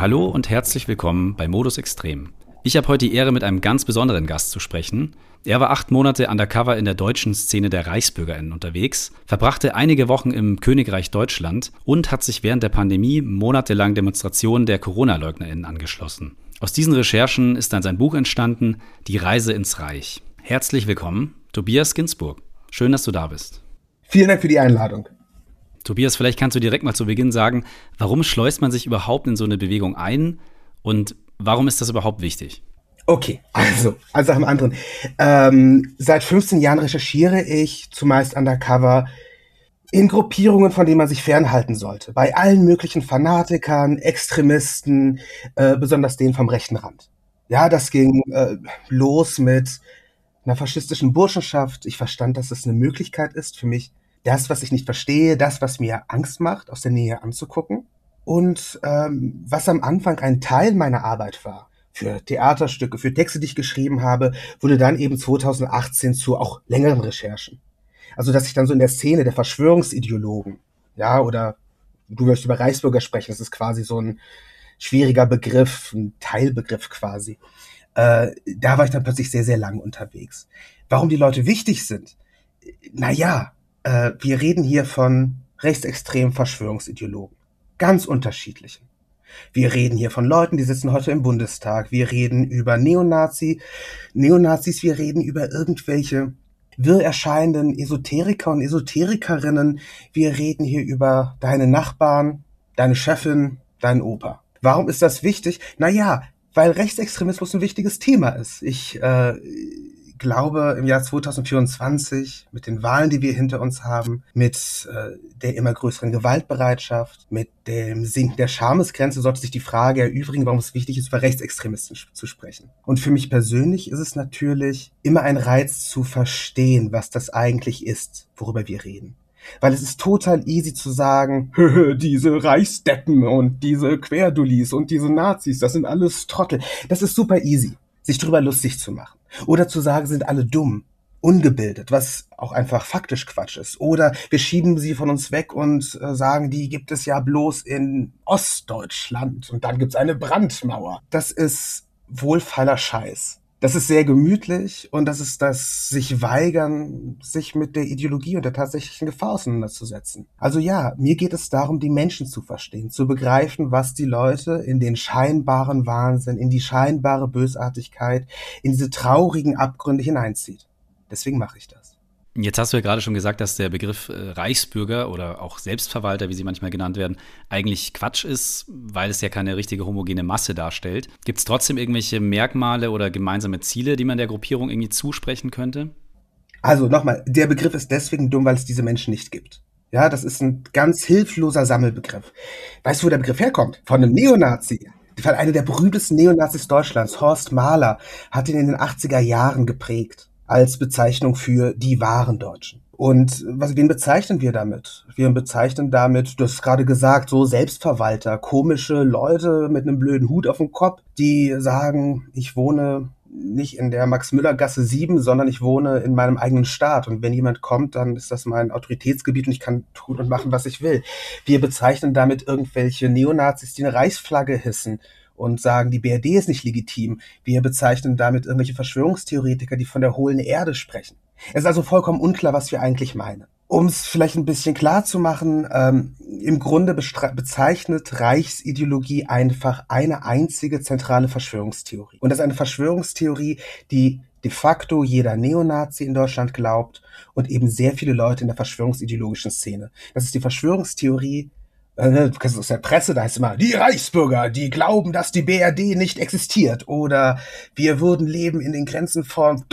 Hallo und herzlich willkommen bei Modus Extrem. Ich habe heute die Ehre, mit einem ganz besonderen Gast zu sprechen. Er war 8 Monate undercover in der deutschen Szene der ReichsbürgerInnen unterwegs, verbrachte einige Wochen im Königreich Deutschland und hat sich während der Pandemie monatelang Demonstrationen der CoronaLeugnerInnen angeschlossen. Aus diesen Recherchen ist dann sein Buch entstanden, Die Reise ins Reich. Herzlich willkommen, Tobias Ginsburg. Schön, dass du da bist. Vielen Dank für die Einladung. Tobias, vielleicht kannst du direkt mal zu Beginn sagen, warum schleust man sich überhaupt in so eine Bewegung ein und warum ist das überhaupt wichtig? Okay, also nach dem anderen. Seit 15 Jahren recherchiere ich zumeist undercover in Gruppierungen, von denen man sich fernhalten sollte. Bei allen möglichen Fanatikern, Extremisten, besonders denen vom rechten Rand. Ja, das ging los mit einer faschistischen Burschenschaft. Ich verstand, dass es eine Möglichkeit ist für mich, das, was ich nicht verstehe, das, was mir Angst macht, aus der Nähe anzugucken. Und was am Anfang ein Teil meiner Arbeit war, für Theaterstücke, für Texte, die ich geschrieben habe, wurde dann eben 2018 zu auch längeren Recherchen. Also, dass ich dann so in der Szene der Verschwörungsideologen, ja, oder du wirst über Reichsbürger sprechen, das ist quasi so ein schwieriger Begriff, ein Teilbegriff quasi. Da war ich dann plötzlich sehr, sehr lang unterwegs. Warum die Leute wichtig sind? Naja, wir reden hier von rechtsextremen Verschwörungsideologen. Ganz unterschiedlichen. Wir reden hier von Leuten, die sitzen heute im Bundestag. Wir reden über Neonazis, wir reden über irgendwelche wirr erscheinenden Esoteriker und Esoterikerinnen. Wir reden hier über deine Nachbarn, deine Chefin, deinen Opa. Warum ist das wichtig? Naja, weil Rechtsextremismus ein wichtiges Thema ist. Ich glaube, im Jahr 2024, mit den Wahlen, die wir hinter uns haben, mit der immer größeren Gewaltbereitschaft, mit dem Sinken der Schamesgrenze, sollte sich die Frage erübrigen, warum es wichtig ist, über Rechtsextremisten zu sprechen. Und für mich persönlich ist es natürlich immer ein Reiz zu verstehen, was das eigentlich ist, worüber wir reden. Weil es ist total easy zu sagen, diese Reichsdeppen und diese Querdullis und diese Nazis, das sind alles Trottel. Das ist super easy, sich drüber lustig zu machen. Oder zu sagen, sind alle dumm, ungebildet, was auch einfach faktisch Quatsch ist. Oder wir schieben sie von uns weg und sagen, die gibt es ja bloß in Ostdeutschland und dann gibt's eine Brandmauer. Das ist wohlfeiler Scheiß. Das ist sehr gemütlich und das ist das sich weigern, sich mit der Ideologie und der tatsächlichen Gefahr auseinanderzusetzen. Also ja, mir geht es darum, die Menschen zu verstehen, zu begreifen, was die Leute in den scheinbaren Wahnsinn, in die scheinbare Bösartigkeit, in diese traurigen Abgründe hineinzieht. Deswegen mache ich das. Jetzt hast du ja gerade schon gesagt, dass der Begriff Reichsbürger oder auch Selbstverwalter, wie sie manchmal genannt werden, eigentlich Quatsch ist, weil es ja keine richtige homogene Masse darstellt. Gibt es trotzdem irgendwelche Merkmale oder gemeinsame Ziele, die man der Gruppierung irgendwie zusprechen könnte? Also nochmal, der Begriff ist deswegen dumm, weil es diese Menschen nicht gibt. Ja, das ist ein ganz hilfloser Sammelbegriff. Weißt du, wo der Begriff herkommt? Von einem Neonazi. Einer der berühmtesten Neonazis Deutschlands, Horst Mahler, hat ihn in den 80er Jahren geprägt als Bezeichnung für die wahren Deutschen. Und wen bezeichnen wir damit? Wir bezeichnen damit, du hast gerade gesagt, so Selbstverwalter, komische Leute mit einem blöden Hut auf dem Kopf, die sagen, ich wohne nicht in der Max-Müller-Gasse 7, sondern ich wohne in meinem eigenen Staat. Und wenn jemand kommt, dann ist das mein Autoritätsgebiet und ich kann tun und machen, was ich will. Wir bezeichnen damit irgendwelche Neonazis, die eine Reichsflagge hissen und sagen, die BRD ist nicht legitim. Wir bezeichnen damit irgendwelche Verschwörungstheoretiker, die von der hohlen Erde sprechen. Es ist also vollkommen unklar, was wir eigentlich meinen. Um es vielleicht ein bisschen klar zu machen, im Grunde bezeichnet Reichsideologie einfach eine einzige zentrale Verschwörungstheorie. Und das ist eine Verschwörungstheorie, die de facto jeder Neonazi in Deutschland glaubt und eben sehr viele Leute in der verschwörungsideologischen Szene. Das ist die Verschwörungstheorie, du kennst es aus der Presse, da heißt es immer, die Reichsbürger, die glauben, dass die BRD nicht existiert. Oder wir würden leben in den Grenzen von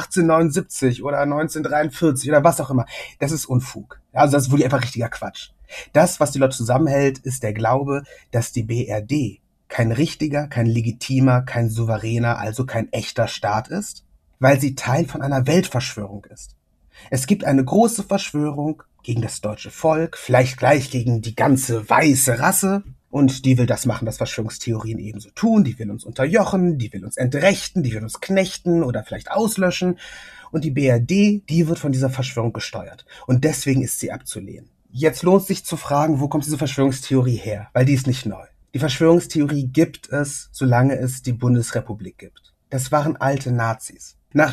1879 oder 1943 oder was auch immer. Das ist Unfug. Also das ist wohl einfach richtiger Quatsch. Das, was die Leute zusammenhält, ist der Glaube, dass die BRD kein richtiger, kein legitimer, kein souveräner, also kein echter Staat ist, weil sie Teil von einer Weltverschwörung ist. Es gibt eine große Verschwörung gegen das deutsche Volk, vielleicht gleich gegen die ganze weiße Rasse. Und die will das machen, was Verschwörungstheorien ebenso tun. Die will uns unterjochen, die will uns entrechten, die will uns knechten oder vielleicht auslöschen. Und die BRD, die wird von dieser Verschwörung gesteuert. Und deswegen ist sie abzulehnen. Jetzt lohnt es sich zu fragen, wo kommt diese Verschwörungstheorie her? Weil die ist nicht neu. Die Verschwörungstheorie gibt es, solange es die Bundesrepublik gibt. Das waren alte Nazis. Nach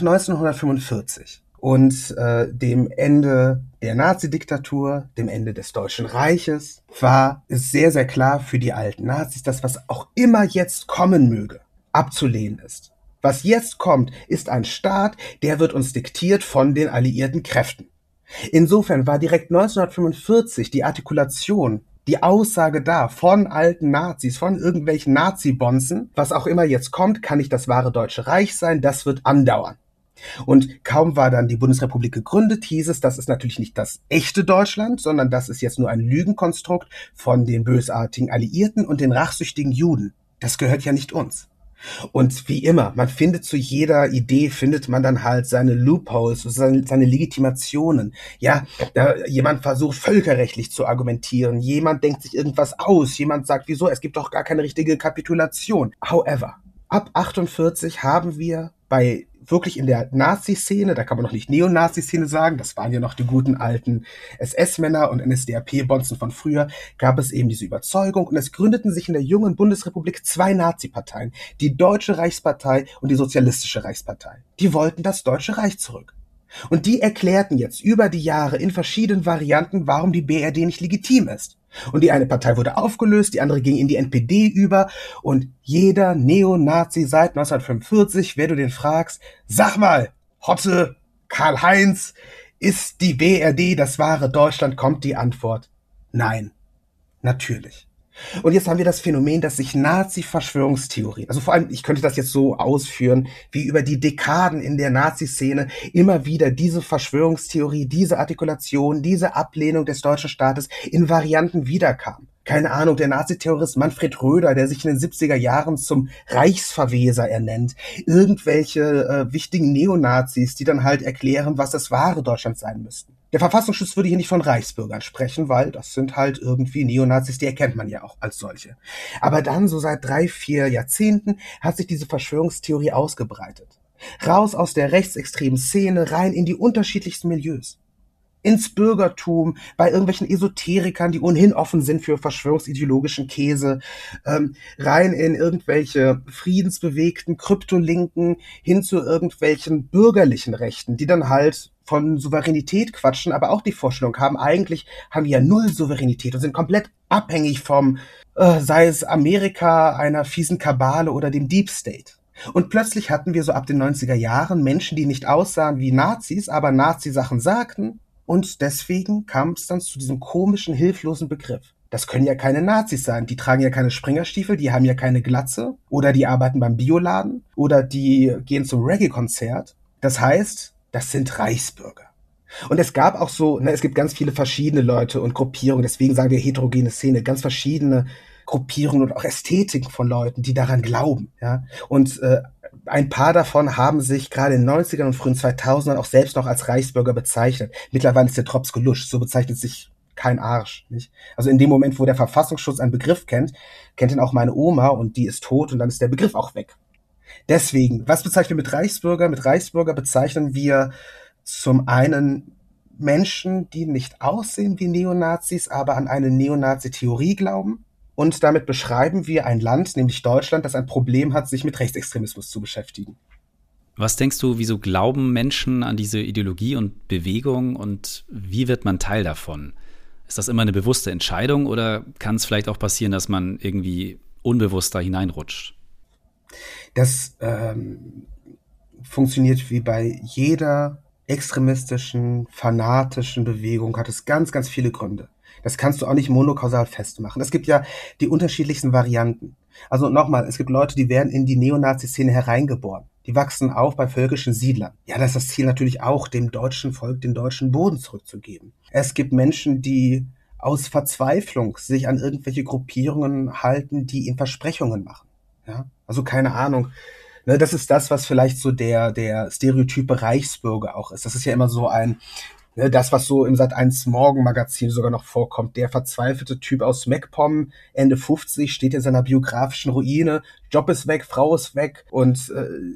1945 und dem Ende der Nazidiktatur, dem Ende des Deutschen Reiches, war es sehr, sehr klar für die alten Nazis, dass was auch immer jetzt kommen möge, abzulehnen ist. Was jetzt kommt, ist ein Staat, der wird uns diktiert von den alliierten Kräften. Insofern war direkt 1945 die Artikulation, die Aussage da von alten Nazis, von irgendwelchen Nazi-Bonzen, was auch immer jetzt kommt, kann nicht das wahre Deutsche Reich sein, das wird andauern. Und kaum war dann die Bundesrepublik gegründet, hieß es, das ist natürlich nicht das echte Deutschland, sondern das ist jetzt nur ein Lügenkonstrukt von den bösartigen Alliierten und den rachsüchtigen Juden. Das gehört ja nicht uns. Und wie immer, man findet zu jeder Idee, findet man dann halt seine Loopholes, seine Legitimationen. Ja, jemand versucht völkerrechtlich zu argumentieren, jemand denkt sich irgendwas aus, jemand sagt, wieso, es gibt doch gar keine richtige Kapitulation. However, ab 48 haben wir bei wirklich in der Nazi-Szene, da kann man noch nicht Neonazi-Szene sagen, das waren ja noch die guten alten SS-Männer und NSDAP-Bonzen von früher, gab es eben diese Überzeugung und es gründeten sich in der jungen Bundesrepublik 2 Nazi-Parteien, die Deutsche Reichspartei und die Sozialistische Reichspartei. Die wollten das Deutsche Reich zurück. Und die erklärten jetzt über die Jahre in verschiedenen Varianten, warum die BRD nicht legitim ist. Und die eine Partei wurde aufgelöst, die andere ging in die NPD über und jeder Neonazi seit 1945, wer du den fragst, sag mal, Hotte, Karl-Heinz, ist die BRD das wahre Deutschland, kommt die Antwort, nein, natürlich. Und jetzt haben wir das Phänomen, dass sich Nazi-Verschwörungstheorien, also vor allem, ich könnte das jetzt so ausführen, wie über die Dekaden in der Nazi-Szene immer wieder diese Verschwörungstheorie, diese Artikulation, diese Ablehnung des deutschen Staates in Varianten wiederkam. Keine Ahnung, der Nazi-Terrorist Manfred Röder, der sich in den 70er Jahren zum Reichsverweser ernennt. Irgendwelche wichtigen Neonazis, die dann halt erklären, was das wahre Deutschland sein müssten. Der Verfassungsschutz würde hier nicht von Reichsbürgern sprechen, weil das sind halt irgendwie Neonazis, die erkennt man ja auch als solche. Aber dann, so seit 3-4 Jahrzehnten, hat sich diese Verschwörungstheorie ausgebreitet. Raus aus der rechtsextremen Szene, rein in die unterschiedlichsten Milieus. Ins Bürgertum, bei irgendwelchen Esoterikern, die ohnehin offen sind für verschwörungsideologischen Käse, rein in irgendwelche friedensbewegten Kryptolinken, hin zu irgendwelchen bürgerlichen Rechten, die dann halt von Souveränität quatschen, aber auch die Vorstellung haben, eigentlich haben wir ja null Souveränität und sind komplett abhängig vom, sei es Amerika, einer fiesen Kabale oder dem Deep State. Und plötzlich hatten wir so ab den 90er Jahren Menschen, die nicht aussahen wie Nazis, aber Nazi-Sachen sagten. Und deswegen kam es dann zu diesem komischen, hilflosen Begriff. Das können ja keine Nazis sein. Die tragen ja keine Springerstiefel, die haben ja keine Glatze. Oder die arbeiten beim Bioladen. Oder die gehen zum Reggae-Konzert. Das heißt, das sind Reichsbürger. Und es gab auch so, es gibt ganz viele verschiedene Leute und Gruppierungen. Deswegen sagen wir heterogene Szene. Ganz verschiedene Gruppierungen und auch Ästhetiken von Leuten, die daran glauben. Ja? Und ein paar davon haben sich gerade in den 90ern und frühen 2000ern auch selbst noch als Reichsbürger bezeichnet. Mittlerweile ist der Drops gelutscht, so bezeichnet sich kein Arsch. Nicht? Also in dem Moment, wo der Verfassungsschutz einen Begriff kennt ihn auch meine Oma und die ist tot und dann ist der Begriff auch weg. Deswegen, was bezeichnen wir mit Reichsbürger? Mit Reichsbürger bezeichnen wir zum einen Menschen, die nicht aussehen wie Neonazis, aber an eine Neonazi-Theorie glauben. Und damit beschreiben wir ein Land, nämlich Deutschland, das ein Problem hat, sich mit Rechtsextremismus zu beschäftigen. Was denkst du, wieso glauben Menschen an diese Ideologie und Bewegung und wie wird man Teil davon? Ist das immer eine bewusste Entscheidung oder kann es vielleicht auch passieren, dass man irgendwie unbewusst da hineinrutscht? Das funktioniert wie bei jeder extremistischen, fanatischen Bewegung, hat es ganz, ganz viele Gründe. Das kannst du auch nicht monokausal festmachen. Es gibt ja die unterschiedlichsten Varianten. Also nochmal, es gibt Leute, die werden in die Neonazi-Szene hereingeboren. Die wachsen auf bei völkischen Siedlern. Ja, das ist das Ziel natürlich auch, dem deutschen Volk den deutschen Boden zurückzugeben. Es gibt Menschen, die aus Verzweiflung sich an irgendwelche Gruppierungen halten, die ihnen Versprechungen machen. Ja, also keine Ahnung. Das ist das, was vielleicht so der stereotype Reichsbürger auch ist. Das ist ja immer so das, was so im Sat.1 Morgenmagazin sogar noch vorkommt. Der verzweifelte Typ aus MacPom, Ende 50, steht in seiner biografischen Ruine. Job ist weg, Frau ist weg und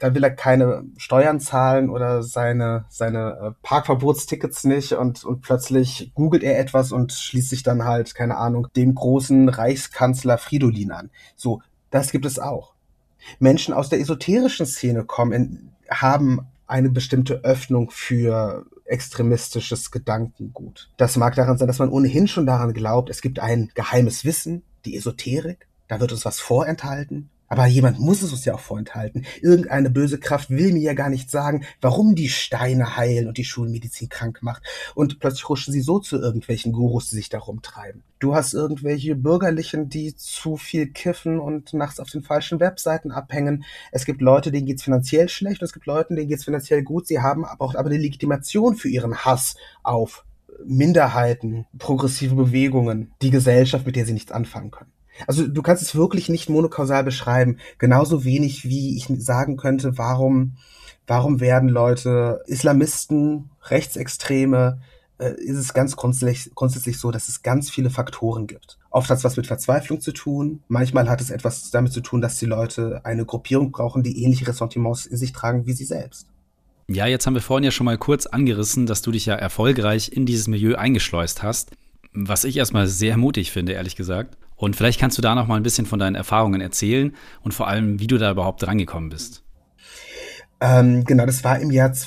dann will er keine Steuern zahlen oder seine Parkverbotstickets nicht und plötzlich googelt er etwas und schließt sich dann halt, keine Ahnung, dem großen Reichskanzler Fridolin an. So, das gibt es auch. Menschen aus der esoterischen Szene haben eine bestimmte Öffnung für extremistisches Gedankengut. Das mag daran sein, dass man ohnehin schon daran glaubt, es gibt ein geheimes Wissen, die Esoterik, da wird uns was vorenthalten. Aber jemand muss es uns ja auch vorenthalten. Irgendeine böse Kraft will mir ja gar nicht sagen, warum die Steine heilen und die Schulmedizin krank macht. Und plötzlich huschen sie so zu irgendwelchen Gurus, die sich da rumtreiben. Du hast irgendwelche Bürgerlichen, die zu viel kiffen und nachts auf den falschen Webseiten abhängen. Es gibt Leute, denen geht's finanziell schlecht und es gibt Leute, denen geht's finanziell gut. Sie haben aber eine Legitimation für ihren Hass auf Minderheiten, progressive Bewegungen, die Gesellschaft, mit der sie nichts anfangen können. Also du kannst es wirklich nicht monokausal beschreiben, genauso wenig wie ich sagen könnte, warum werden Leute Islamisten, Rechtsextreme, ist es ganz grundsätzlich so, dass es ganz viele Faktoren gibt. Oft hat es was mit Verzweiflung zu tun, manchmal hat es etwas damit zu tun, dass die Leute eine Gruppierung brauchen, die ähnliche Ressentiments in sich tragen wie sie selbst. Ja, jetzt haben wir vorhin ja schon mal kurz angerissen, dass du dich ja erfolgreich in dieses Milieu eingeschleust hast, was ich erstmal sehr mutig finde, ehrlich gesagt. Und vielleicht kannst du da noch mal ein bisschen von deinen Erfahrungen erzählen und vor allem, wie du da überhaupt rangekommen bist. Genau, das war im Jahr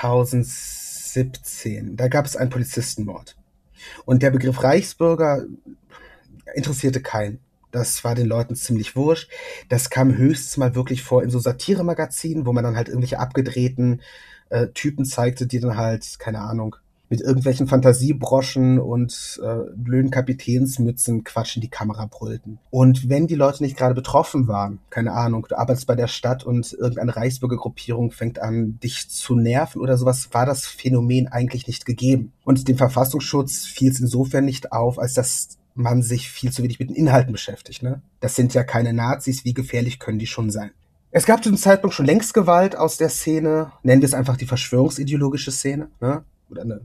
2017. Da gab es einen Polizistenmord. Und der Begriff Reichsbürger interessierte keinen. Das war den Leuten ziemlich wurscht. Das kam höchstens mal wirklich vor in so Satiremagazinen, wo man dann halt irgendwelche abgedrehten Typen zeigte, die dann halt, keine Ahnung, mit irgendwelchen Fantasiebroschen und blöden Kapitänsmützen Quatsch in die Kamera brüllten. Und wenn die Leute nicht gerade betroffen waren, keine Ahnung, du arbeitest bei der Stadt und irgendeine Reichsbürgergruppierung fängt an, dich zu nerven oder sowas, war das Phänomen eigentlich nicht gegeben. Und dem Verfassungsschutz fiel es insofern nicht auf, als dass man sich viel zu wenig mit den Inhalten beschäftigt. Ne? Das sind ja keine Nazis, wie gefährlich können die schon sein? Es gab zu dem Zeitpunkt schon längst Gewalt aus der Szene, nennen wir es einfach die verschwörungsideologische Szene, ne? Oder eine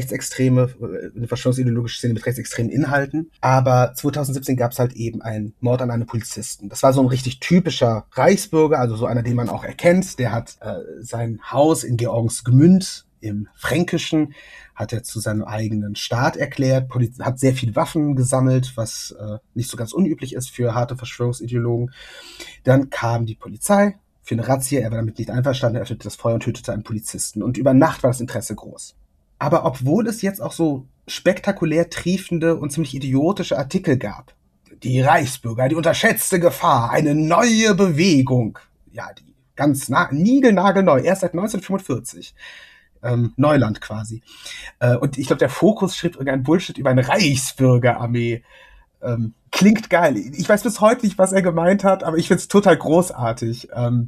verschwörungsideologische Szene mit rechtsextremen Inhalten. Aber 2017 gab es halt eben einen Mord an einem Polizisten. Das war so ein richtig typischer Reichsbürger, also so einer, den man auch erkennt. Der hat sein Haus in Georgensgmünd im Fränkischen, hat er zu seinem eigenen Staat erklärt, hat sehr viele Waffen gesammelt, was nicht so ganz unüblich ist für harte Verschwörungsideologen. Dann kam die Polizei für eine Razzia, er war damit nicht einverstanden, er öffnete das Feuer und tötete einen Polizisten. Und über Nacht war das Interesse groß. Aber obwohl es jetzt auch so spektakulär triefende und ziemlich idiotische Artikel gab, die Reichsbürger, die unterschätzte Gefahr, eine neue Bewegung, ja, die ganz niegelnagelneu, erst seit 1945, Neuland quasi. Und ich glaube, der Fokus schrieb irgendein Bullshit über eine Reichsbürgerarmee. Klingt geil. Ich weiß bis heute nicht, was er gemeint hat, aber ich find's total großartig.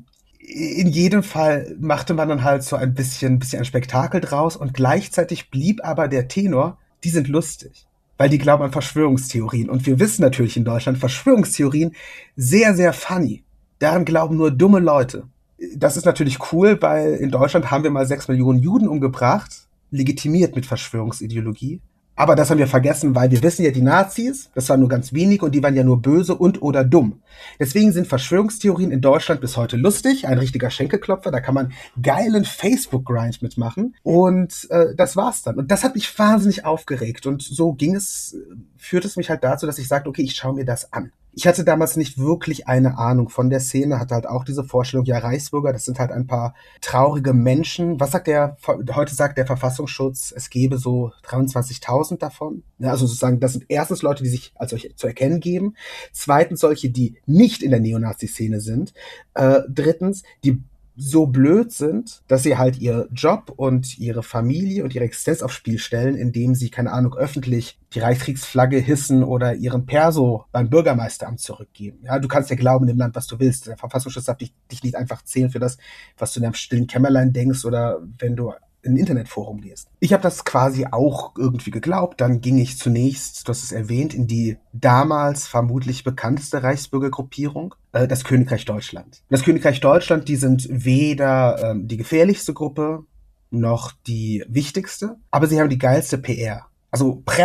In jedem Fall machte man dann halt so ein bisschen ein Spektakel draus und gleichzeitig blieb aber der Tenor, die sind lustig, weil die glauben an Verschwörungstheorien. Und wir wissen natürlich in Deutschland, Verschwörungstheorien sehr, sehr funny. Daran glauben nur dumme Leute. Das ist natürlich cool, weil in Deutschland haben wir mal 6 Millionen Juden umgebracht, legitimiert mit Verschwörungsideologie. Aber das haben wir vergessen, weil wir wissen ja, die Nazis, das waren nur ganz wenige und die waren ja nur böse und oder dumm. Deswegen sind Verschwörungstheorien in Deutschland bis heute lustig, ein richtiger Schenkelklopfer, da kann man geilen Facebook-Grind mitmachen und das war's dann. Und das hat mich wahnsinnig aufgeregt und so führte es mich halt dazu, dass ich sagte, okay, ich schaue mir das an. Ich hatte damals nicht wirklich eine Ahnung von der Szene, hatte halt auch diese Vorstellung, ja, Reichsbürger, das sind halt ein paar traurige Menschen. Heute sagt der Verfassungsschutz, es gäbe so 23.000 davon. Ja, also sozusagen, das sind erstens Leute, die sich als solche zu erkennen geben. Zweitens solche, die nicht in der Neonazi-Szene sind. Drittens, die so blöd sind, dass sie halt ihr Job und ihre Familie und ihre Existenz aufs Spiel stellen, indem sie, keine Ahnung, öffentlich die Reichskriegsflagge hissen oder ihren Perso beim Bürgermeisteramt zurückgeben. Ja, du kannst ja glauben in dem Land, was du willst. Der Verfassungsschutz darf dich nicht einfach zählen für das, was du in deinem stillen Kämmerlein denkst oder wenn du ein Internetforum liest. Ich habe das quasi auch irgendwie geglaubt. Dann ging ich zunächst, du hast es erwähnt, in die damals vermutlich bekannteste Reichsbürgergruppierung, das Königreich Deutschland. Das Königreich Deutschland, die sind weder die gefährlichste Gruppe noch die wichtigste, aber sie haben die geilste PR. Also Presse.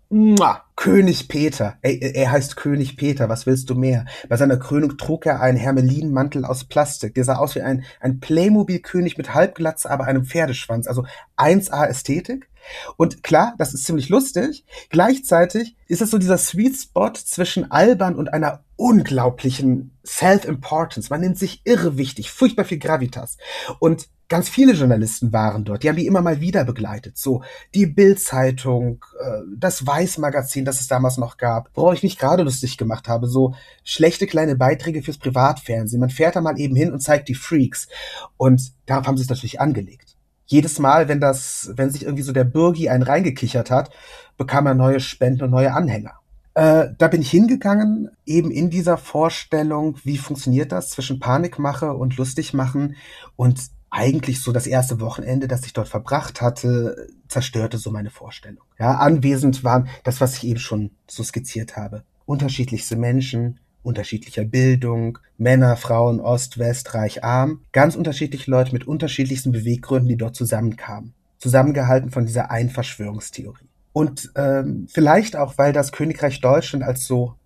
Mua, König Peter. Er heißt König Peter, was willst du mehr? Bei seiner Krönung trug er einen Hermelinmantel aus Plastik. Der sah aus wie ein Playmobil-König mit Halbglatze, aber einem Pferdeschwanz. Also 1A Ästhetik. Und klar, das ist ziemlich lustig. Gleichzeitig ist es so dieser Sweet Spot zwischen albern und einer unglaublichen Self-Importance. Man nimmt sich irre wichtig, furchtbar viel Gravitas. Und ganz viele Journalisten waren dort. Die haben die immer mal wieder begleitet. So die Bild-Zeitung, das Weiß-Magazin, das es damals noch gab, worauf ich mich gerade lustig gemacht habe. So schlechte kleine Beiträge fürs Privatfernsehen. Man fährt da mal eben hin und zeigt die Freaks. Und darauf haben sie es natürlich angelegt. Jedes Mal, wenn sich irgendwie so der Bürgi einen reingekichert hat, bekam er neue Spenden und neue Anhänger. Da bin ich hingegangen, eben in dieser Vorstellung, wie funktioniert das zwischen Panikmache und Lustigmachen, und eigentlich so das erste Wochenende, das ich dort verbracht hatte, zerstörte so meine Vorstellung. Ja, anwesend waren das, was ich eben schon so skizziert habe. Unterschiedlichste Menschen, unterschiedlicher Bildung, Männer, Frauen, Ost, West, Reich, Arm, ganz unterschiedliche Leute mit unterschiedlichsten Beweggründen, die dort zusammenkamen. Zusammengehalten von dieser einen Verschwörungstheorie. Und vielleicht auch, weil das Königreich Deutschland als so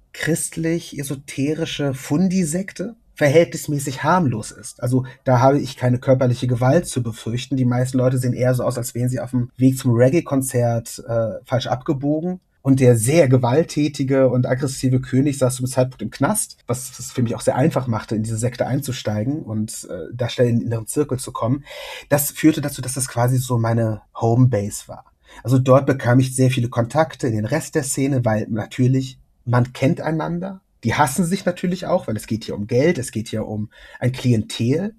christlich-esoterische Fundi-Sekte verhältnismäßig harmlos ist. Also da habe ich keine körperliche Gewalt zu befürchten. Die meisten Leute sehen eher so aus, als wären sie auf dem Weg zum Reggae-Konzert falsch abgebogen. Und der sehr gewalttätige und aggressive König saß zum Zeitpunkt im Knast, was es für mich auch sehr einfach machte, in diese Sekte einzusteigen und da schnell in den inneren Zirkel zu kommen. Das führte dazu, dass das quasi so meine Homebase war. Also dort bekam ich sehr viele Kontakte in den Rest der Szene, weil natürlich, man kennt einander. Die hassen sich natürlich auch, weil es geht hier um Geld, es geht hier um ein Klientel.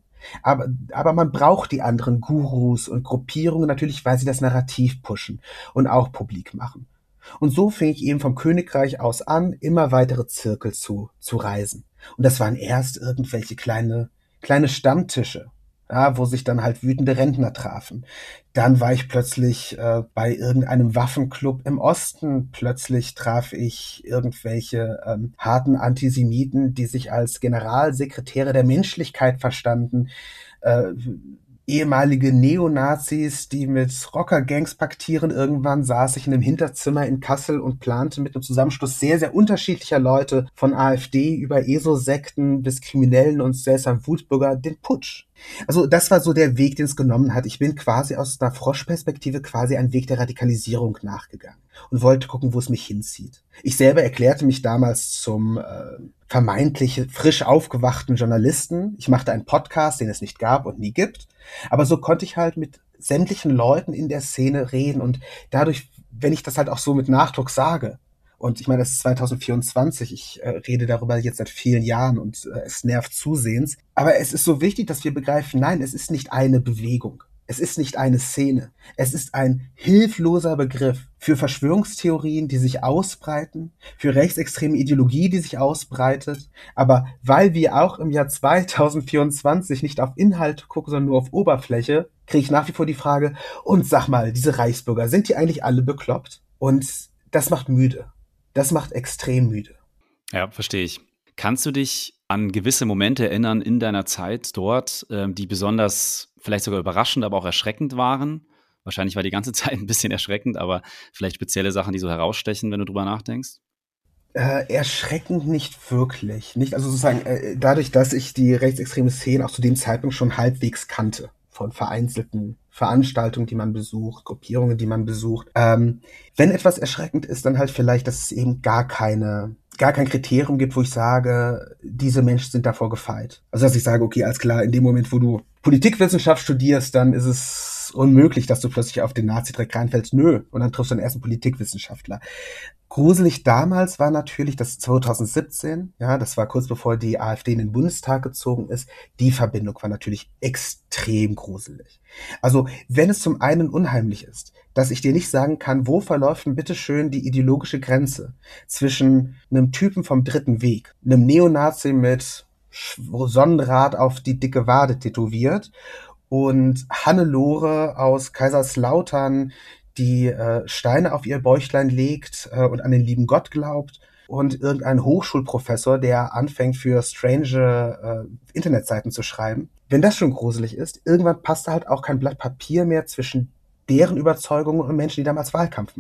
Aber man braucht die anderen Gurus und Gruppierungen natürlich, weil sie das Narrativ pushen und auch publik machen. Und so fing ich eben vom Königreich aus an, immer weitere Zirkel zu reisen. Und das waren erst irgendwelche kleine Stammtische, ja, wo sich dann halt wütende Rentner trafen. Dann war ich plötzlich bei irgendeinem Waffenclub im Osten. Plötzlich traf ich irgendwelche harten Antisemiten, die sich als Generalsekretäre der Menschlichkeit verstanden. Äh, Ehemalige Neonazis, die mit Rockergangs paktieren. Irgendwann saß ich in einem Hinterzimmer in Kassel und plante mit einem Zusammenschluss sehr, sehr unterschiedlicher Leute, von AfD über ESO-Sekten bis Kriminellen und seltsamen Wutbürger, den Putsch. Also das war so der Weg, den es genommen hat. Ich bin quasi aus einer Froschperspektive quasi einen Weg der Radikalisierung nachgegangen und wollte gucken, wo es mich hinzieht. Ich selber erklärte mich damals zum vermeintlich frisch aufgewachten Journalisten. Ich machte einen Podcast, den es nicht gab und nie gibt. Aber so konnte ich halt mit sämtlichen Leuten in der Szene reden, und dadurch, wenn ich das halt auch so mit Nachdruck sage, und ich meine, das ist 2024, ich rede darüber jetzt seit vielen Jahren und es nervt zusehends. Aber es ist so wichtig, dass wir begreifen, nein, es ist nicht eine Bewegung. Es ist nicht eine Szene. Es ist ein hilfloser Begriff für Verschwörungstheorien, die sich ausbreiten, für rechtsextreme Ideologie, die sich ausbreitet. Aber weil wir auch im Jahr 2024 nicht auf Inhalt gucken, sondern nur auf Oberfläche, kriege ich nach wie vor die Frage, und sag mal, diese Reichsbürger, sind die eigentlich alle bekloppt? Und das macht müde. Das macht extrem müde. Ja, verstehe ich. Kannst du dich an gewisse Momente erinnern in deiner Zeit dort, die besonders vielleicht sogar überraschend, aber auch erschreckend waren? Wahrscheinlich war die ganze Zeit ein bisschen erschreckend, aber vielleicht spezielle Sachen, die so herausstechen, wenn du drüber nachdenkst? Erschreckend nicht wirklich. Nicht, also sozusagen, dadurch, dass ich die rechtsextreme Szene auch zu dem Zeitpunkt schon halbwegs kannte, von vereinzelten Veranstaltungen, die man besucht, Gruppierungen, die man besucht. Wenn etwas erschreckend ist, dann halt vielleicht, dass es eben gar kein Kriterium gibt, wo ich sage, diese Menschen sind davor gefeit. Also dass ich sage, okay, alles klar, in dem Moment, wo du Politikwissenschaft studierst, dann ist es unmöglich, dass du plötzlich auf den Nazi-Dreck reinfällst. Nö. Und dann triffst du den ersten Politikwissenschaftler. Gruselig damals war natürlich das 2017, ja, das war kurz bevor die AfD in den Bundestag gezogen ist. Die Verbindung war natürlich extrem gruselig. Also, wenn es zum einen unheimlich ist, dass ich dir nicht sagen kann, wo verläuft denn bitteschön die ideologische Grenze zwischen einem Typen vom dritten Weg, einem Neonazi mit Sonnenrad auf die dicke Wade tätowiert, und Hannelore aus Kaiserslautern, die Steine auf ihr Bäuchlein legt und an den lieben Gott glaubt, und irgendein Hochschulprofessor, der anfängt, für strange Internetseiten zu schreiben. Wenn das schon gruselig ist, irgendwann passt da halt auch kein Blatt Papier mehr zwischen deren Überzeugungen und Menschen, die damals Wahlkampf machten.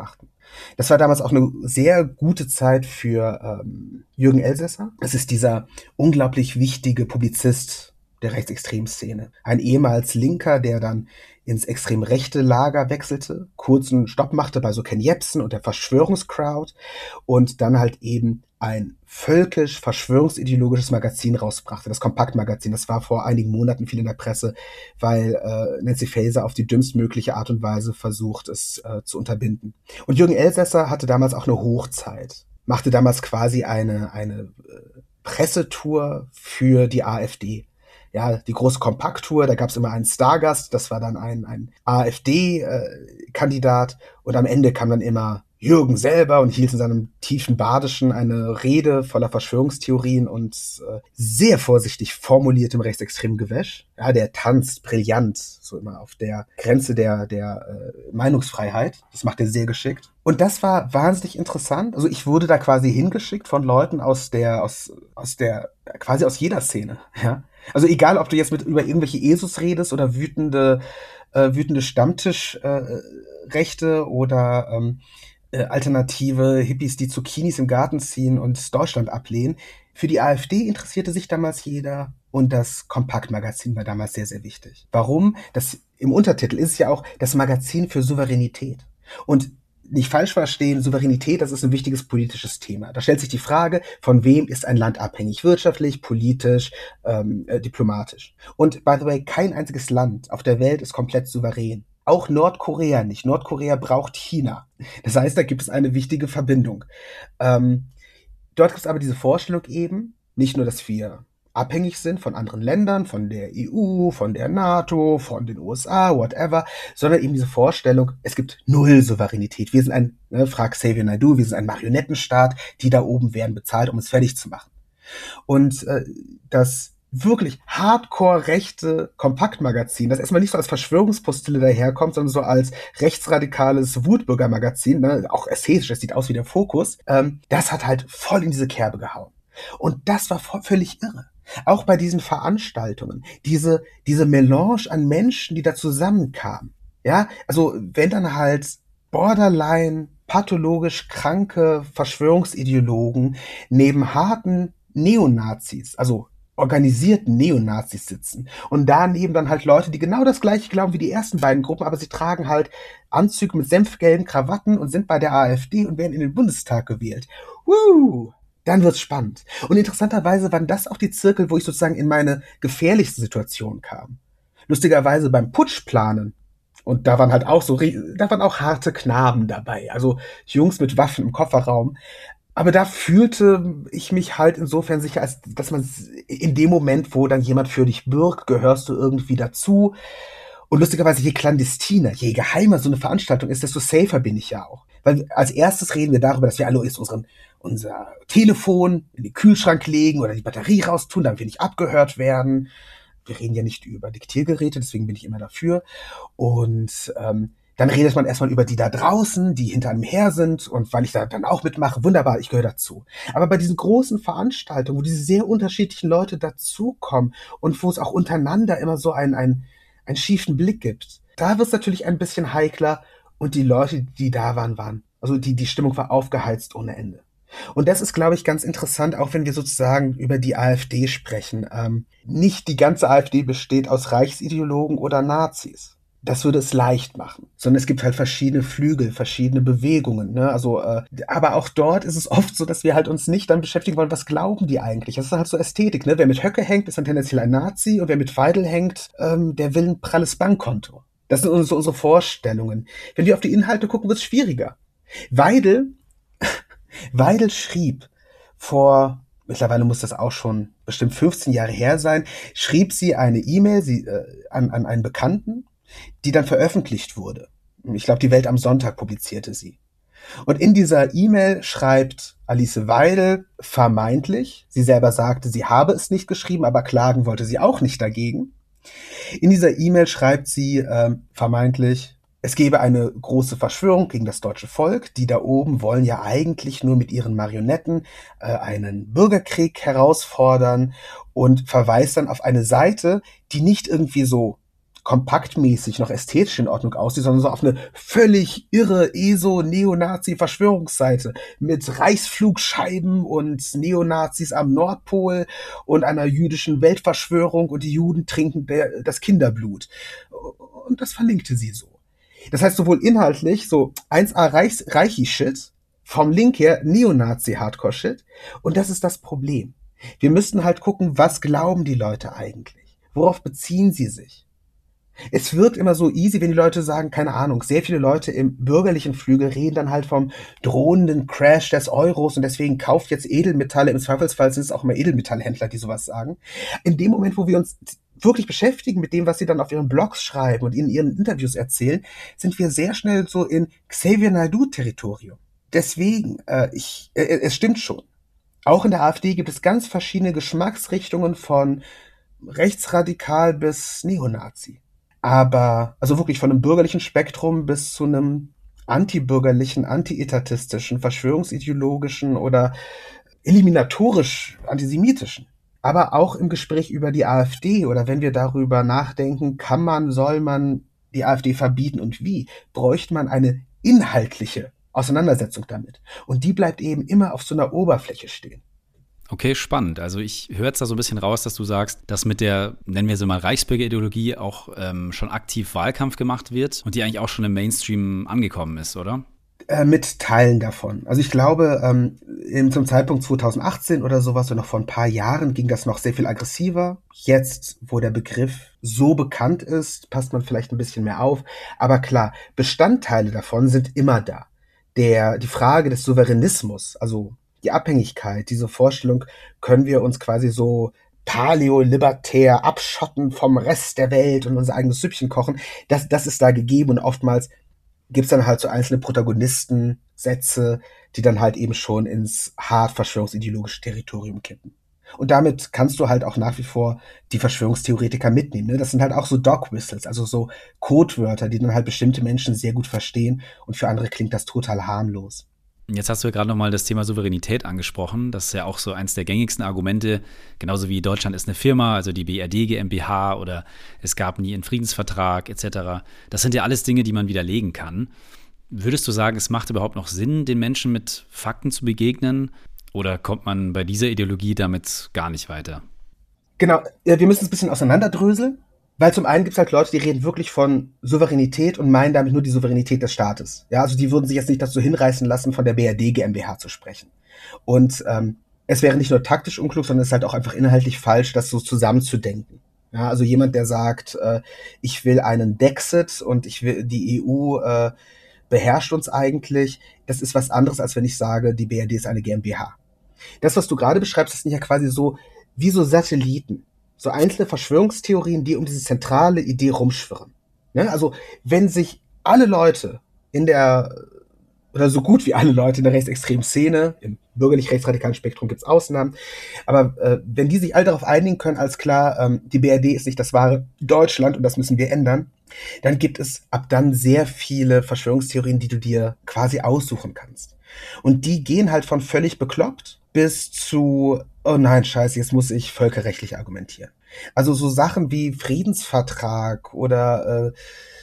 Das war damals auch eine sehr gute Zeit für Jürgen Elsässer. Das ist dieser unglaublich wichtige Publizist der Rechtsextremszene. Ein ehemals Linker, der dann ins extrem rechte Lager wechselte, kurzen Stopp machte bei so Ken Jebsen und der Verschwörungscrowd und dann halt eben ein völkisch-verschwörungsideologisches Magazin rausbrachte, das Kompaktmagazin. Das war vor einigen Monaten viel in der Presse, weil Nancy Faeser auf die dümmstmögliche Art und Weise versucht, es zu unterbinden. Und Jürgen Elsässer hatte damals auch eine Hochzeit, machte damals quasi eine Pressetour für die AfD. Ja, die große Kompakttour, da gab es immer einen Stargast, das war dann ein AfD-Kandidat und am Ende kam dann immer Jürgen selber und hielt in seinem tiefen Badischen eine Rede voller Verschwörungstheorien und sehr vorsichtig formuliertem rechtsextremen Gewäsch. Ja, der tanzt brillant, so immer auf der Grenze der Meinungsfreiheit. Das macht er sehr geschickt. Und das war wahnsinnig interessant. Also ich wurde da quasi hingeschickt von Leuten aus quasi aus jeder Szene, ja. Also egal, ob du jetzt über irgendwelche ESUS redest oder wütende Stammtischrechte oder alternative Hippies, die Zucchinis im Garten ziehen und Deutschland ablehnen. Für die AfD interessierte sich damals jeder und das Kompaktmagazin war damals sehr, sehr wichtig. Warum? Im Untertitel ist es ja auch das Magazin für Souveränität. Und nicht falsch verstehen, Souveränität, das ist ein wichtiges politisches Thema. Da stellt sich die Frage, von wem ist ein Land abhängig? Wirtschaftlich, politisch, diplomatisch. Und by the way, kein einziges Land auf der Welt ist komplett souverän. Auch Nordkorea nicht. Nordkorea braucht China. Das heißt, da gibt es eine wichtige Verbindung. Dort gibt es aber diese Vorstellung eben, nicht nur, dass wir abhängig sind von anderen Ländern, von der EU, von der NATO, von den USA, whatever, sondern eben diese Vorstellung, es gibt null Souveränität. Wir sind frag Xavier Naidoo, wir sind ein Marionettenstaat, die da oben werden bezahlt, um es fertig zu machen. Und das wirklich hardcore rechte Kompaktmagazin, das erstmal nicht so als Verschwörungspostille daherkommt, sondern so als rechtsradikales Wutbürgermagazin, ne, auch ästhetisch, das sieht aus wie der Fokus, das hat halt voll in diese Kerbe gehauen. Und das war völlig irre. Auch bei diesen Veranstaltungen, diese Melange an Menschen, die da zusammenkamen. Ja, also wenn dann halt borderline pathologisch kranke Verschwörungsideologen neben harten Neonazis, also organisierten Neonazis sitzen und daneben dann halt Leute, die genau das gleiche glauben wie die ersten beiden Gruppen, aber sie tragen halt Anzüge mit senfgelben Krawatten und sind bei der AfD und werden in den Bundestag gewählt. Dann wird's spannend. Und interessanterweise waren das auch die Zirkel, wo ich sozusagen in meine gefährlichste Situation kam. Lustigerweise beim Putschplanen. Und da waren halt auch da waren auch harte Knaben dabei. Also Jungs mit Waffen im Kofferraum. Aber da fühlte ich mich halt insofern sicher, als dass man in dem Moment, wo dann jemand für dich bürgt, gehörst du irgendwie dazu. Und lustigerweise, je clandestiner, je geheimer so eine Veranstaltung ist, desto safer bin ich ja auch. Weil als erstes reden wir darüber, dass wir alle unser Telefon in den Kühlschrank legen oder die Batterie raustun, damit wir nicht abgehört werden. Wir reden ja nicht über Diktiergeräte, deswegen bin ich immer dafür. Und dann redet man erstmal über die da draußen, die hinter einem her sind. Und weil ich da dann auch mitmache, wunderbar, ich gehöre dazu. Aber bei diesen großen Veranstaltungen, wo diese sehr unterschiedlichen Leute dazukommen und wo es auch untereinander immer so einen schiefen Blick gibt, da wird es natürlich ein bisschen heikler. Und die Leute, die da waren, also die Stimmung war aufgeheizt ohne Ende. Und das ist, glaube ich, ganz interessant, auch wenn wir sozusagen über die AfD sprechen. Nicht die ganze AfD besteht aus Reichsideologen oder Nazis. Das würde es leicht machen. Sondern es gibt halt verschiedene Flügel, verschiedene Bewegungen. Ne? Also, aber auch dort ist es oft so, dass wir halt uns nicht dann beschäftigen wollen, was glauben die eigentlich? Das ist halt so Ästhetik. Ne? Wer mit Höcke hängt, ist dann tendenziell ein Nazi. Und wer mit Weidel hängt, der will ein pralles Bankkonto. Das sind so unsere Vorstellungen. Wenn wir auf die Inhalte gucken, wird es schwieriger. Weidel schrieb mittlerweile muss das auch schon bestimmt 15 Jahre her sein, schrieb sie eine E-Mail an einen Bekannten, die dann veröffentlicht wurde. Ich glaube, die Welt am Sonntag publizierte sie. Und in dieser E-Mail schreibt Alice Weidel vermeintlich, sie selber sagte, sie habe es nicht geschrieben, aber klagen wollte sie auch nicht dagegen. In dieser E-Mail schreibt sie vermeintlich, es gebe eine große Verschwörung gegen das deutsche Volk. Die da oben wollen ja eigentlich nur mit ihren Marionetten einen Bürgerkrieg herausfordern und verweist dann auf eine Seite, die nicht irgendwie so kompaktmäßig noch ästhetisch in Ordnung aussieht, sondern so auf eine völlig irre ESO-Neonazi-Verschwörungsseite mit Reichsflugscheiben und Neonazis am Nordpol und einer jüdischen Weltverschwörung und die Juden trinken das Kinderblut. Und das verlinkte sie so. Das heißt sowohl inhaltlich so 1A Reichi-Shit, vom Link her Neonazi-Hardcore-Shit, und das ist das Problem. Wir müssten halt gucken, was glauben die Leute eigentlich? Worauf beziehen sie sich? Es wirkt immer so easy, wenn die Leute sagen, keine Ahnung, sehr viele Leute im bürgerlichen Flügel reden dann halt vom drohenden Crash des Euros und deswegen kauft jetzt Edelmetalle. Im Zweifelsfall sind es auch immer Edelmetallhändler, die sowas sagen. In dem Moment, wo wir uns wirklich beschäftigen mit dem, was sie dann auf ihren Blogs schreiben und in ihren Interviews erzählen, sind wir sehr schnell so in Xavier Naidoo-Territorium. Deswegen, es stimmt schon. Auch in der AfD gibt es ganz verschiedene Geschmacksrichtungen von rechtsradikal bis Neonazi. Aber, also wirklich von einem bürgerlichen Spektrum bis zu einem antibürgerlichen, antietatistischen, verschwörungsideologischen oder eliminatorisch antisemitischen. Aber auch im Gespräch über die AfD oder wenn wir darüber nachdenken, soll man die AfD verbieten und wie, bräuchte man eine inhaltliche Auseinandersetzung damit. Und die bleibt eben immer auf so einer Oberfläche stehen. Okay, spannend. Also ich höre jetzt da so ein bisschen raus, dass du sagst, dass mit der, nennen wir sie mal, Reichsbürgerideologie auch schon aktiv Wahlkampf gemacht wird und die eigentlich auch schon im Mainstream angekommen ist, oder? Mit Teilen davon. Also ich glaube, zum Zeitpunkt 2018 oder sowas, oder noch vor ein paar Jahren, ging das noch sehr viel aggressiver. Jetzt, wo der Begriff so bekannt ist, passt man vielleicht ein bisschen mehr auf. Aber klar, Bestandteile davon sind immer da. Die Frage des Souveränismus, also die Abhängigkeit, diese Vorstellung, können wir uns quasi so paleo-libertär abschotten vom Rest der Welt und unser eigenes Süppchen kochen, das ist da gegeben und oftmals gibt's dann halt so einzelne Protagonistensätze, die dann halt eben schon ins hart verschwörungsideologische Territorium kippen. Und damit kannst du halt auch nach wie vor die Verschwörungstheoretiker mitnehmen. Ne? Das sind halt auch so Dog Whistles, also so Codewörter, die dann halt bestimmte Menschen sehr gut verstehen und für andere klingt das total harmlos. Jetzt hast du ja gerade nochmal das Thema Souveränität angesprochen. Das ist ja auch so eins der gängigsten Argumente. Genauso wie Deutschland ist eine Firma, also die BRD GmbH oder es gab nie einen Friedensvertrag etc. Das sind ja alles Dinge, die man widerlegen kann. Würdest du sagen, es macht überhaupt noch Sinn, den Menschen mit Fakten zu begegnen? Oder kommt man bei dieser Ideologie damit gar nicht weiter? Genau, wir müssen es ein bisschen auseinanderdröseln. Weil zum einen gibt es halt Leute, die reden wirklich von Souveränität und meinen damit nur die Souveränität des Staates. Ja, also die würden sich jetzt nicht dazu hinreißen lassen, von der BRD GmbH zu sprechen. Und es wäre nicht nur taktisch unklug, sondern es ist halt auch einfach inhaltlich falsch, das so zusammenzudenken. Ja, also jemand, der sagt, ich will einen Dexit und die EU beherrscht uns eigentlich, das ist was anderes, als wenn ich sage, die BRD ist eine GmbH. Das, was du gerade beschreibst, das sind ja quasi so wie so Satelliten. So einzelne Verschwörungstheorien, die um diese zentrale Idee rumschwirren. Ne? Also wenn sich alle Leute oder so gut wie alle Leute in der rechtsextremen Szene, im bürgerlich-rechtsradikalen Spektrum gibt's Ausnahmen, aber wenn die sich all darauf einigen können, als klar, die BRD ist nicht das wahre Deutschland und das müssen wir ändern, dann gibt es ab dann sehr viele Verschwörungstheorien, die du dir quasi aussuchen kannst. Und die gehen halt von völlig bekloppt bis zu, oh nein, scheiße, jetzt muss ich völkerrechtlich argumentieren. Also so Sachen wie Friedensvertrag oder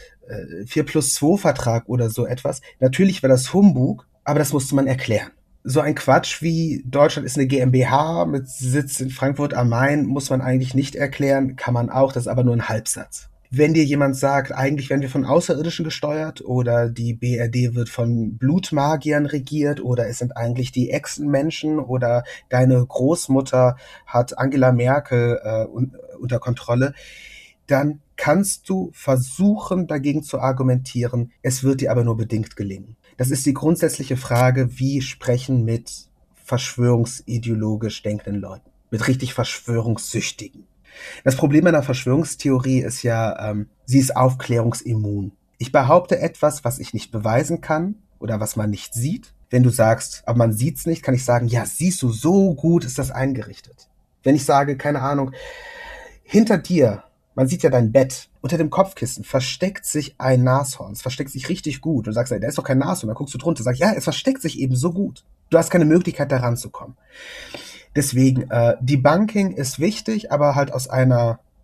4+2-Vertrag oder so etwas. Natürlich war das Humbug, aber das musste man erklären. So ein Quatsch wie Deutschland ist eine GmbH mit Sitz in Frankfurt am Main muss man eigentlich nicht erklären, kann man auch, das ist aber nur ein Halbsatz. Wenn dir jemand sagt, eigentlich werden wir von Außerirdischen gesteuert oder die BRD wird von Blutmagiern regiert oder es sind eigentlich die Echsenmenschen oder deine Großmutter hat Angela Merkel unter Kontrolle, dann kannst du versuchen, dagegen zu argumentieren. Es wird dir aber nur bedingt gelingen. Das ist die grundsätzliche Frage, wie sprechen mit verschwörungsideologisch denkenden Leuten, mit richtig verschwörungssüchtigen. Das Problem einer Verschwörungstheorie ist ja, sie ist aufklärungsimmun. Ich behaupte etwas, was ich nicht beweisen kann oder was man nicht sieht. Wenn du sagst, aber man sieht's nicht, kann ich sagen, ja, siehst du, so gut ist das eingerichtet. Wenn ich sage, keine Ahnung, hinter dir, man sieht ja dein Bett, unter dem Kopfkissen versteckt sich ein Nashorn. Es versteckt sich richtig gut. Du sagst, da ist doch kein Nashorn. Dann guckst du drunter und sagst, ja, es versteckt sich eben so gut. Du hast keine Möglichkeit, da ranzukommen. Deswegen, Debunking ist wichtig, aber halt aus einer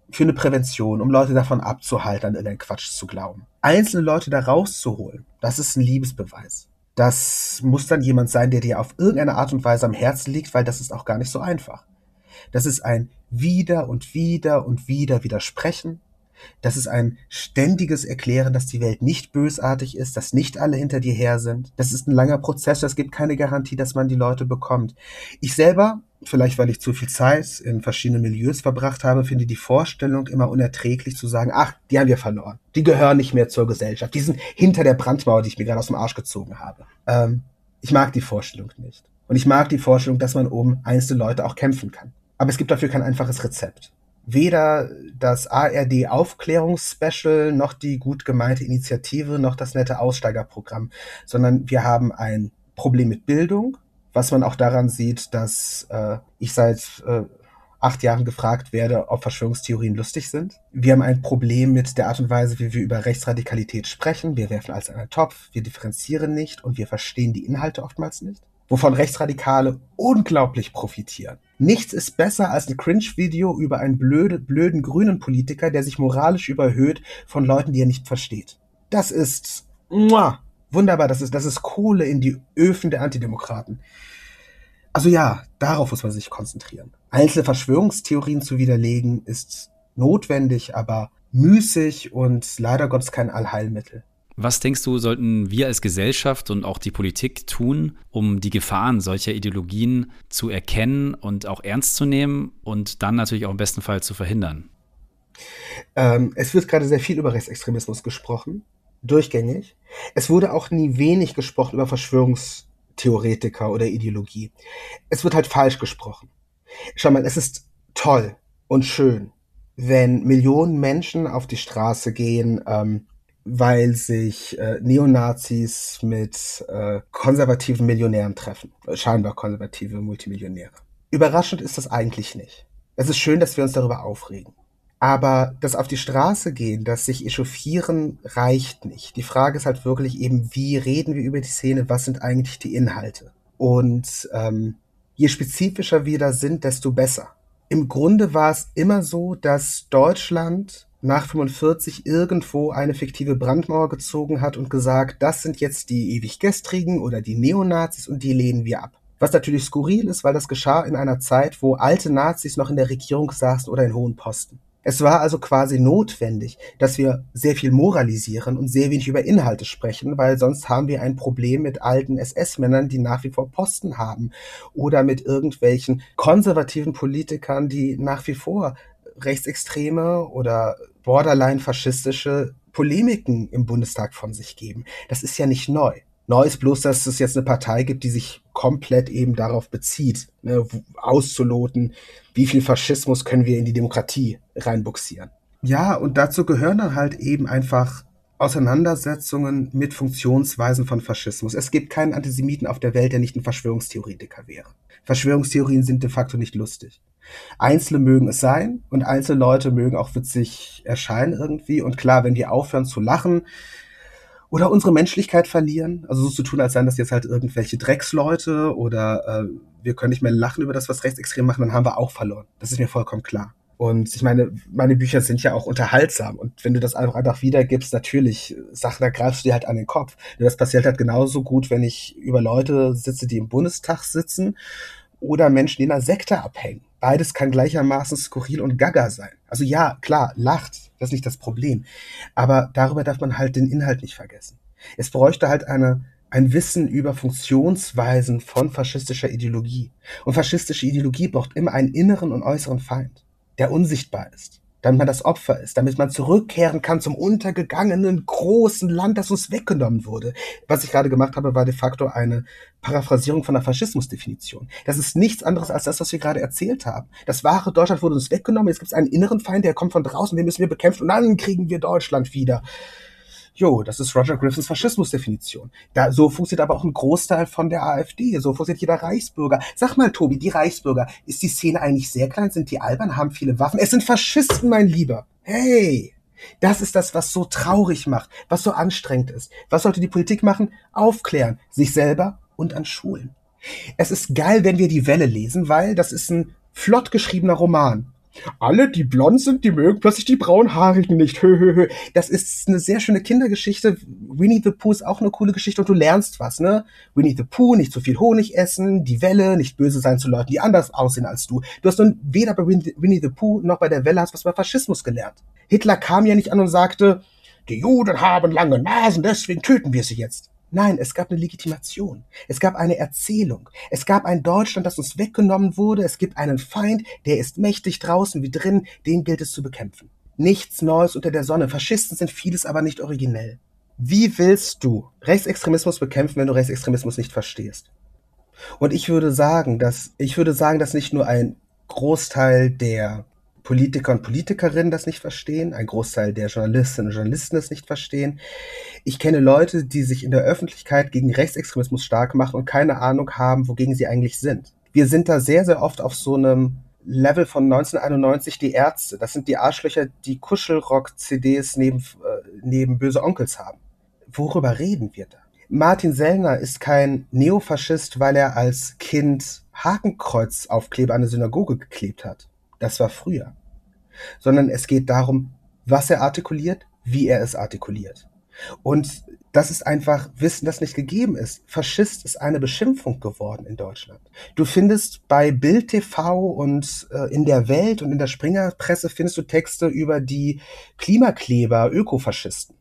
für eine Prävention, um Leute davon abzuhalten, an irgendeinen Quatsch zu glauben. Einzelne Leute da rauszuholen, das ist ein Liebesbeweis. Das muss dann jemand sein, der dir auf irgendeine Art und Weise am Herzen liegt, weil das ist auch gar nicht so einfach. Das ist ein wieder und wieder und wieder Widersprechen. Das ist ein ständiges Erklären, dass die Welt nicht bösartig ist, dass nicht alle hinter dir her sind. Das ist ein langer Prozess, es gibt keine Garantie, dass man die Leute bekommt. Ich selber, vielleicht weil ich zu viel Zeit in verschiedenen Milieus verbracht habe, finde die Vorstellung immer unerträglich zu sagen, ach, die haben wir verloren. Die gehören nicht mehr zur Gesellschaft. Die sind hinter der Brandmauer, die ich mir gerade aus dem Arsch gezogen habe. Ich mag die Vorstellung nicht. Und ich mag die Vorstellung, dass man um einzelne Leute auch kämpfen kann. Aber es gibt dafür kein einfaches Rezept. Weder das ARD-Aufklärungsspecial, noch die gut gemeinte Initiative, noch das nette Aussteigerprogramm, sondern wir haben ein Problem mit Bildung, was man auch daran sieht, dass ich seit 8 Jahren gefragt werde, ob Verschwörungstheorien lustig sind. Wir haben ein Problem mit der Art und Weise, wie wir über Rechtsradikalität sprechen. Wir werfen alles in einen Topf, wir differenzieren nicht und wir verstehen die Inhalte oftmals nicht, wovon Rechtsradikale unglaublich profitieren. Nichts ist besser als ein Cringe-Video über einen blöden grünen Politiker, der sich moralisch überhöht von Leuten, die er nicht versteht. Das ist wunderbar, das ist Kohle in die Öfen der Antidemokraten. Also ja, darauf muss man sich konzentrieren. Einzelne Verschwörungstheorien zu widerlegen ist notwendig, aber müßig und leider Gottes kein Allheilmittel. Was denkst du, sollten wir als Gesellschaft und auch die Politik tun, um die Gefahren solcher Ideologien zu erkennen und auch ernst zu nehmen und dann natürlich auch im besten Fall zu verhindern? Es wird gerade sehr viel über Rechtsextremismus gesprochen, durchgängig. Es wurde auch nie wenig gesprochen über Verschwörungstheoretiker oder Ideologie. Es wird halt falsch gesprochen. Schau mal, es ist toll und schön, wenn Millionen Menschen auf die Straße gehen, weil sich Neonazis mit konservativen Millionären treffen. Scheinbar konservative Multimillionäre. Überraschend ist das eigentlich nicht. Es ist schön, dass wir uns darüber aufregen. Aber das auf die Straße gehen, das sich echauffieren, reicht nicht. Die Frage ist halt wirklich eben, wie reden wir über die Szene, was sind eigentlich die Inhalte? Und je spezifischer wir da sind, desto besser. Im Grunde war es immer so, dass Deutschland nach 45 irgendwo eine fiktive Brandmauer gezogen hat und gesagt, das sind jetzt die Ewiggestrigen oder die Neonazis und die lehnen wir ab. Was natürlich skurril ist, weil das geschah in einer Zeit, wo alte Nazis noch in der Regierung saßen oder in hohen Posten. Es war also quasi notwendig, dass wir sehr viel moralisieren und sehr wenig über Inhalte sprechen, weil sonst haben wir ein Problem mit alten SS-Männern, die nach wie vor Posten haben, oder mit irgendwelchen konservativen Politikern, die nach wie vor rechtsextreme oder borderline-faschistische Polemiken im Bundestag von sich geben. Das ist ja nicht neu. Neu ist bloß, dass es jetzt eine Partei gibt, die sich komplett eben darauf bezieht, auszuloten, wie viel Faschismus können wir in die Demokratie reinbuxieren. Ja, und dazu gehören dann halt eben einfach Auseinandersetzungen mit Funktionsweisen von Faschismus. Es gibt keinen Antisemiten auf der Welt, der nicht ein Verschwörungstheoretiker wäre. Verschwörungstheorien sind de facto nicht lustig. Einzelne mögen es sein und einzelne Leute mögen auch witzig erscheinen irgendwie. Und klar, wenn wir aufhören zu lachen oder unsere Menschlichkeit verlieren, also so zu tun, als seien das jetzt halt irgendwelche Drecksleute oder wir können nicht mehr lachen über das, was Rechtsextreme machen, dann haben wir auch verloren. Das ist mir vollkommen klar. Und ich meine Bücher sind ja auch unterhaltsam. Und wenn du das einfach wiedergibst, natürlich, Sachen, da greifst du dir halt an den Kopf. Und das passiert halt genauso gut, wenn ich über Leute sitze, die im Bundestag sitzen oder Menschen, die in einer Sekte abhängen. Beides kann gleichermaßen skurril und gaga sein. Also ja, klar, lacht, das ist nicht das Problem. Aber darüber darf man halt den Inhalt nicht vergessen. Es bräuchte halt ein Wissen über Funktionsweisen von faschistischer Ideologie. Und faschistische Ideologie braucht immer einen inneren und äußeren Feind, der unsichtbar ist, damit man das Opfer ist, damit man zurückkehren kann zum untergegangenen großen Land, das uns weggenommen wurde. Was ich gerade gemacht habe, war de facto eine Paraphrasierung von der Faschismusdefinition. Das ist nichts anderes als das, was wir gerade erzählt haben. Das wahre Deutschland wurde uns weggenommen, jetzt gibt es einen inneren Feind, der kommt von draußen, den müssen wir bekämpfen und dann kriegen wir Deutschland wieder. Jo, das ist Roger Griffins Faschismusdefinition. So funktioniert aber auch ein Großteil von der AfD. So funktioniert jeder Reichsbürger. Sag mal, Tobi, die Reichsbürger, ist die Szene eigentlich sehr klein? Sind die albern? Haben viele Waffen? Es sind Faschisten, mein Lieber. Hey, das ist das, was so traurig macht, was so anstrengend ist. Was sollte die Politik machen? Aufklären. Sich selber und an Schulen. Es ist geil, wenn wir Die Welle lesen, weil das ist ein flott geschriebener Roman. Alle, die blond sind, die mögen plötzlich die braunhaarigen nicht. Hö, hö, hö. Das ist eine sehr schöne Kindergeschichte. Winnie the Pooh ist auch eine coole Geschichte und du lernst was, ne? Winnie the Pooh, nicht zu viel Honig essen, die Welle, nicht böse sein zu Leuten, die anders aussehen als du. Du hast nun weder bei Winnie the Pooh noch bei der Welle hast was über Faschismus gelernt. Hitler kam ja nicht an und sagte, die Juden haben lange Nasen, deswegen töten wir sie jetzt. Nein, es gab eine Legitimation. Es gab eine Erzählung. Es gab ein Deutschland, das uns weggenommen wurde. Es gibt einen Feind, der ist mächtig draußen wie drin, den gilt es zu bekämpfen. Nichts Neues unter der Sonne. Faschisten sind vieles, aber nicht originell. Wie willst du Rechtsextremismus bekämpfen, wenn du Rechtsextremismus nicht verstehst? Und ich würde sagen, dass nicht nur ein Großteil der Politiker und Politikerinnen das nicht verstehen, ein Großteil der Journalistinnen und Journalisten es nicht verstehen. Ich kenne Leute, die sich in der Öffentlichkeit gegen Rechtsextremismus stark machen und keine Ahnung haben, wogegen sie eigentlich sind. Wir sind da sehr, sehr oft auf so einem Level von 1991 die Ärzte. Das sind die Arschlöcher, die Kuschelrock-CDs neben Böse Onkels haben. Worüber reden wir da? Martin Sellner ist kein Neofaschist, weil er als Kind Hakenkreuzaufkleber an eine Synagoge geklebt hat. Das war früher. Sondern es geht darum, was er artikuliert, wie er es artikuliert. Und das ist einfach Wissen, das nicht gegeben ist. Faschist ist eine Beschimpfung geworden in Deutschland. Du findest bei Bild TV und in der Welt und in der Springerpresse findest du Texte über die Klimakleber, Ökofaschisten.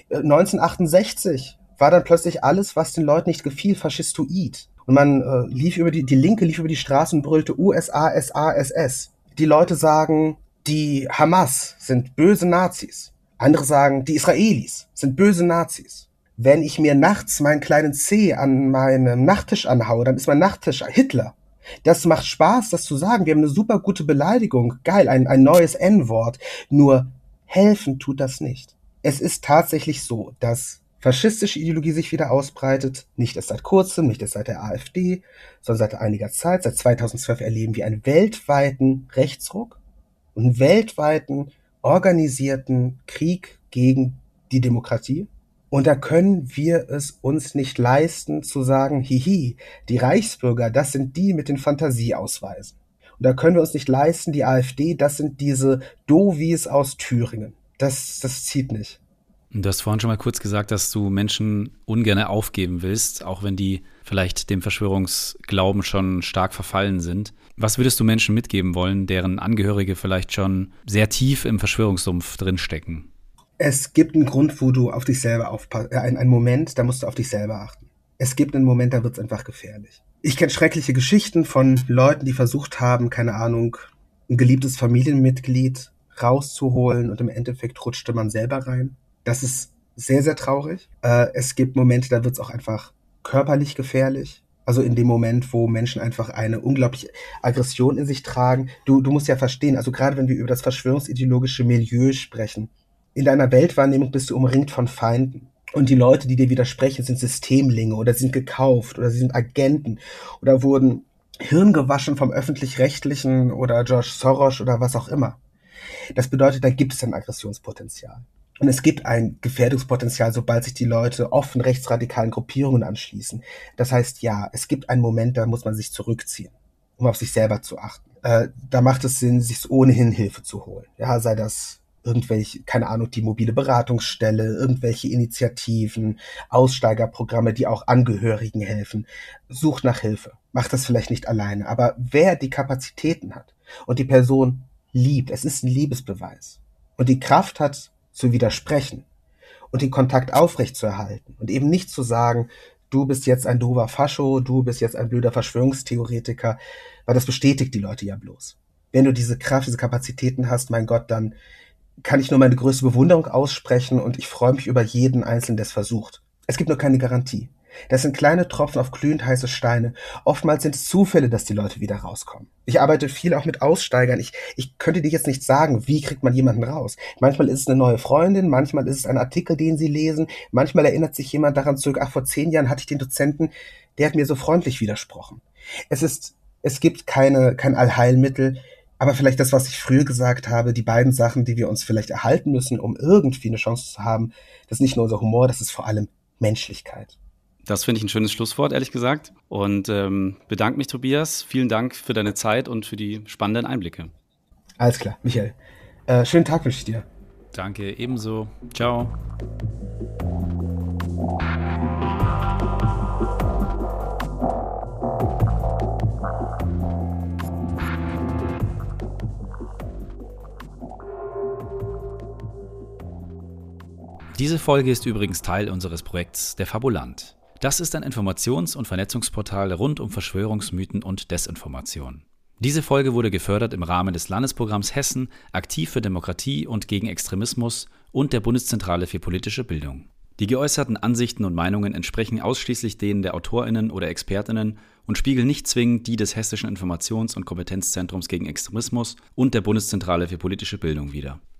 1968 war dann plötzlich alles, was den Leuten nicht gefiel, faschistoid. Und man die Linke lief über die Straßen und brüllte USA, SA, SS. Die Leute sagen, die Hamas sind böse Nazis. Andere sagen, die Israelis sind böse Nazis. Wenn ich mir nachts meinen kleinen Zeh an meinem Nachttisch anhaue, dann ist mein Nachttisch Hitler. Das macht Spaß, das zu sagen. Wir haben eine super gute Beleidigung. Geil, ein neues N-Wort. Nur helfen tut das nicht. Es ist tatsächlich so, dass faschistische Ideologie sich wieder ausbreitet. Nicht erst seit kurzem, nicht erst seit der AfD, sondern seit einiger Zeit. Seit 2012 erleben wir einen weltweiten Rechtsruck und einen weltweiten organisierten Krieg gegen die Demokratie. Und da können wir es uns nicht leisten zu sagen, hihi, die Reichsbürger, das sind die mit den Fantasieausweisen. Und da können wir uns nicht leisten, die AfD, das sind diese Dovis aus Thüringen. Das zieht nicht. Du hast vorhin schon mal kurz gesagt, dass du Menschen ungern aufgeben willst, auch wenn die vielleicht dem Verschwörungsglauben schon stark verfallen sind. Was würdest du Menschen mitgeben wollen, deren Angehörige vielleicht schon sehr tief im Verschwörungssumpf drinstecken? Es gibt einen Grund, wo du auf dich selber aufpasst. Einen Moment, da musst du auf dich selber achten. Es gibt einen Moment, da wird es einfach gefährlich. Ich kenne schreckliche Geschichten von Leuten, die versucht haben, keine Ahnung, ein geliebtes Familienmitglied rauszuholen und im Endeffekt rutschte man selber rein. Das ist sehr, sehr traurig. Es gibt Momente, da wird es auch einfach körperlich gefährlich. Also in dem Moment, wo Menschen einfach eine unglaubliche Aggression in sich tragen. Du musst ja verstehen, also gerade wenn wir über das verschwörungsideologische Milieu sprechen, in deiner Weltwahrnehmung bist du umringt von Feinden. Und die Leute, die dir widersprechen, sind Systemlinge oder sind gekauft oder sie sind Agenten oder wurden hirngewaschen vom Öffentlich-Rechtlichen oder George Soros oder was auch immer. Das bedeutet, da gibt es ein Aggressionspotenzial. Und es gibt ein Gefährdungspotenzial, sobald sich die Leute offen rechtsradikalen Gruppierungen anschließen. Das heißt, ja, es gibt einen Moment, da muss man sich zurückziehen, um auf sich selber zu achten. Da macht es Sinn, sich ohnehin Hilfe zu holen. Ja, sei das irgendwelche, keine Ahnung, die mobile Beratungsstelle, irgendwelche Initiativen, Aussteigerprogramme, die auch Angehörigen helfen. Sucht nach Hilfe. Macht das vielleicht nicht alleine. Aber wer die Kapazitäten hat und die Person liebt, es ist ein Liebesbeweis und die Kraft hat, zu widersprechen und den Kontakt aufrechtzuerhalten und eben nicht zu sagen, du bist jetzt ein doofer Fascho, du bist jetzt ein blöder Verschwörungstheoretiker, weil das bestätigt die Leute ja bloß. Wenn du diese Kraft, diese Kapazitäten hast, mein Gott, dann kann ich nur meine größte Bewunderung aussprechen und ich freue mich über jeden Einzelnen, der es versucht. Es gibt nur keine Garantie. Das sind kleine Tropfen auf glühend heiße Steine. Oftmals sind es Zufälle, dass die Leute wieder rauskommen. Ich arbeite viel auch mit Aussteigern. Ich könnte dir jetzt nicht sagen, wie kriegt man jemanden raus. Manchmal ist es eine neue Freundin, manchmal ist es ein Artikel, den sie lesen, manchmal erinnert sich jemand daran zurück, ach, vor 10 Jahren hatte ich den Dozenten, der hat mir so freundlich widersprochen. Es gibt kein Allheilmittel, aber vielleicht das, was ich früher gesagt habe, die beiden Sachen, die wir uns vielleicht erhalten müssen, um irgendwie eine Chance zu haben, das ist nicht nur unser Humor, das ist vor allem Menschlichkeit. Das finde ich ein schönes Schlusswort, ehrlich gesagt. Und bedanke mich, Tobias. Vielen Dank für deine Zeit und für die spannenden Einblicke. Alles klar, Michael. Schönen Tag wünsche ich dir. Danke, ebenso. Ciao. Diese Folge ist übrigens Teil unseres Projekts Der Fabulant. Das ist ein Informations- und Vernetzungsportal rund um Verschwörungsmythen und Desinformation. Diese Folge wurde gefördert im Rahmen des Landesprogramms Hessen Aktiv für Demokratie und gegen Extremismus und der Bundeszentrale für politische Bildung. Die geäußerten Ansichten und Meinungen entsprechen ausschließlich denen der AutorInnen oder ExpertInnen und spiegeln nicht zwingend die des Hessischen Informations- und Kompetenzzentrums gegen Extremismus und der Bundeszentrale für politische Bildung wider.